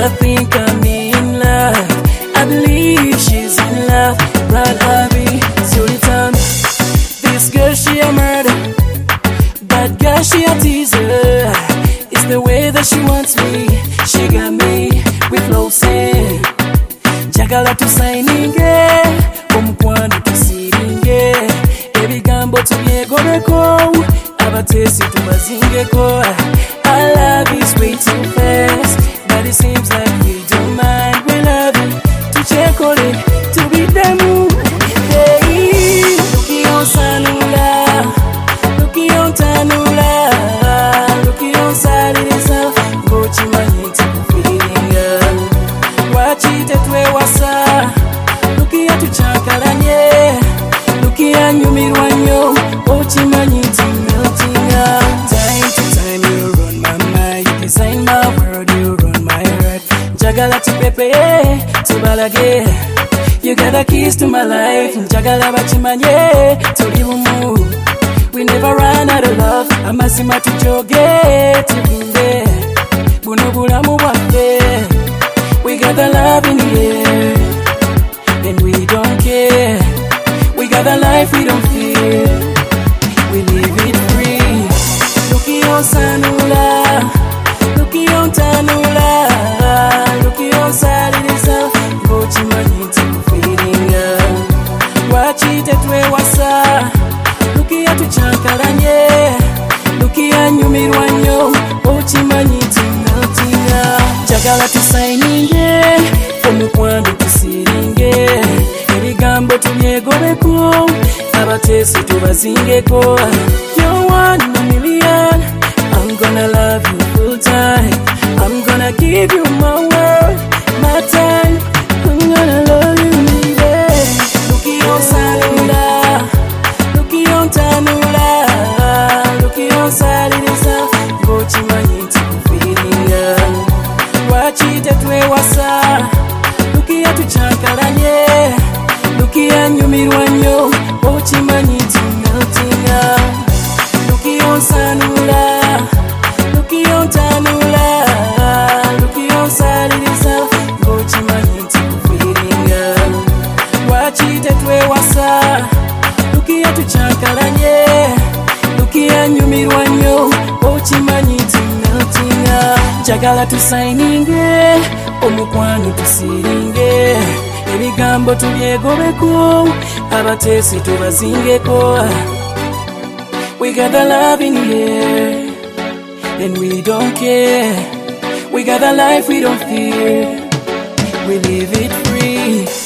I think I'm in love. I believe she's in love. Right, Abby, so return. This girl, she a murder. That girl, she a teaser. It's the way that she wants me. She got me with flow say. Jagala tusaininge, omukwano tusiringe. Ebigambo tubyegobeko, abatesi tubazingeko. Our love is way too fast, but it seems like we don't mind. We love it, to check on it, to beat the move. Hey, looky on Sanula, looky on Tanula, looky on Salisa, go to my feeling. Watch it at where was looky at Chakalanye, looky at you, Mirwanyo, Ochimaniti melting up. Time to time, you run my mind, you design my world, you run my heart. Jagala to Pepe, to Balage, you got a keys to my life. Jagala Bachimanye, to Livumu. We never run out of love. Amasima to Joge, to Binde, Bunubula Mubafe. We got the love in the air, and we don't care. We got the life we don't fear. We live it free. Looky on Sanula, looky on Tanula, looky on Salisa, go to my feeling. Watch it at where was looky at Chankalanye, looky at you, Mirwanyo, Ochimaniti melting. Jagala tusaininge, omukwano tusiringe. Ebigambo tubyegobeko, abatesi tubazingeko. You're 1 in a million, I'm gonna love you full time. I'm gonna give you my world, my time. I'm gonna love you, baby. Looky on Salula, looky on Tanula, looky on Salisa, go to my feeling. Watch it at where was looky at Chankalanye, looky at you, Mirwanyo, Ochimaniti melting up. Looky on Sanula, looky on Tanula, looky on Salisa, Ochimaniti feeling. Watch it at where was looky at Chankalanye, looky at you, Mirwanyo, Ochimaniti melting up. Jagala tusaininge, omukwano tusiringe. Ebigambo tubyegobeko, abatesi tubazingeko. We got the love in the air, and we don't care. We got the life we don't fear. We live it free.